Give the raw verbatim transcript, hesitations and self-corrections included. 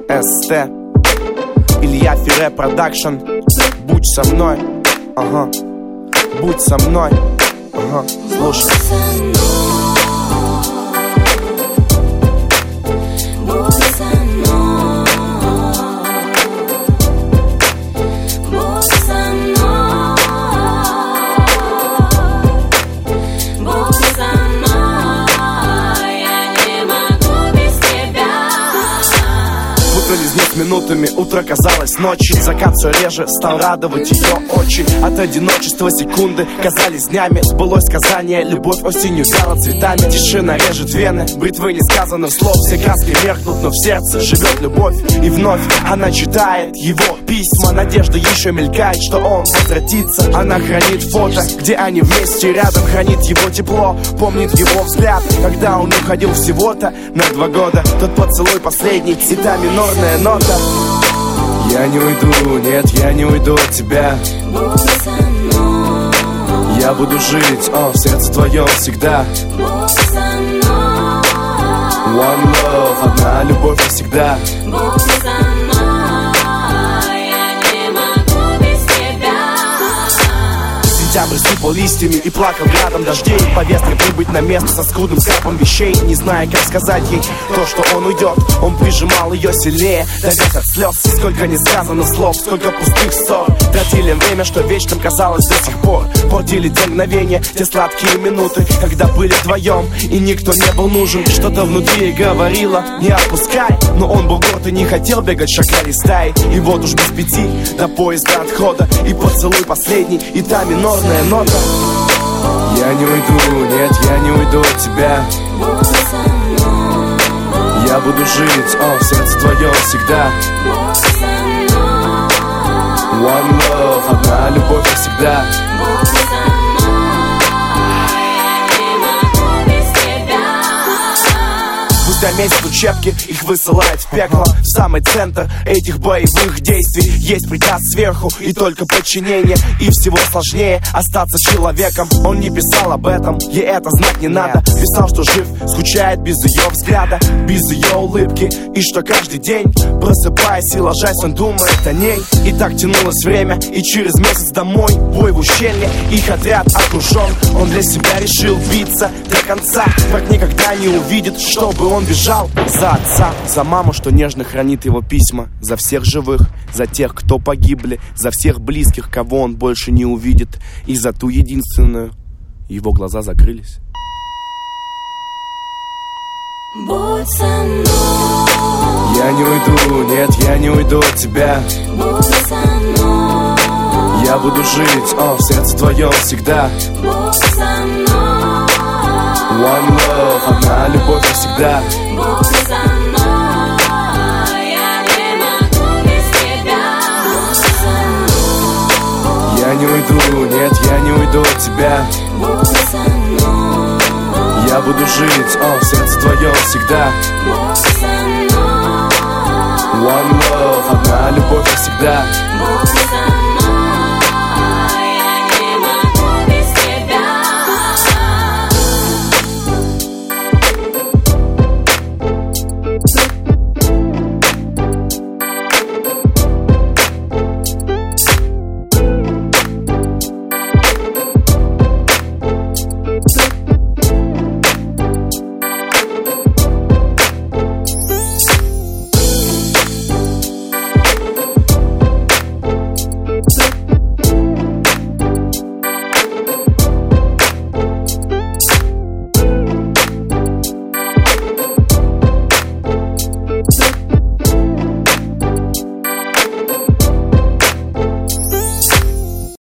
эс тэ, Илья Фире Продакшн. Будь со мной, ага, будь со мной, ага, слушай. Минутами утро казалось ночью, закат все реже стал радовать ее очи. От одиночества секунды казались днями. Сбылось сказание, любовь осенью вяла цветами. Тишина режет вены, бритвы несказанных слов. Все краски меркнут, но в сердце живет любовь. И вновь она читает его письма. Надежда еще мелькает, что он возвратится. Она хранит фото, где они вместе рядом. Хранит его тепло, помнит его взгляд, когда он уходил всего-то на два года. Тот поцелуй последний и та минорная нота. Я не уйду, нет, я не уйду от тебя. Я буду жить, о, в сердце твоем всегда. One love, одна любовь навсегда. Сентябрь сыпал листьями и плакал градом дождей. Повестка прибыть на место со скудным скарбом вещей. Не зная, как сказать ей то, что он уйдет. Он прижимал ее сильнее, давясь от слез. Сколько не сказано слов, сколько пустых ссор. Тратили время, что вечным казалось до сих пор. Портили те мгновения, те сладкие минуты, когда были вдвоем и никто не был нужен. Что-то внутри говорило, не отпускай. Но он был горд и не хотел бегать шагали стаи. И вот уж без пяти до поезда отхода. И поцелуй последний, и та минорная нота. Я не уйду, нет, я не уйду от тебя. Я буду жить, о, в сердце твоем всегда. One love, одна любовь навсегда. Спустя месяц учебки их высылают в пекло. В самый центр этих боевых действий есть приказ сверху и только подчинение. И всего сложнее остаться человеком. Он не писал об этом, ей это знать не надо. Писал, что жив, скучает без ее взгляда, без ее улыбки. И что каждый день, просыпаясь и ложась, он думает о ней. И так тянулось время, и через месяц домой. Бой в ущелье, их отряд окружен. Он для себя решил биться до конца. Враг никогда не увидит, чтобы он бежал за отца, за маму, что нежно хранит его письма. За всех живых, за тех, кто погибли. За всех близких, кого он больше не увидит. И за ту единственную. Его глаза закрылись. Будь со мной. Я не уйду, нет, я не уйду от тебя. Будь со мной. Я буду жить, о, в сердце твоем всегда. Будь со мной. One love, одна любовь навсегда. Будь со мной. Я не могу без тебя. Будь со мной. Я не уйду, нет, я не уйду от тебя. Будь со мной. Я буду жить, о, в сердце твоем всегда. Будь со мной. One love, одна любовь навсегда.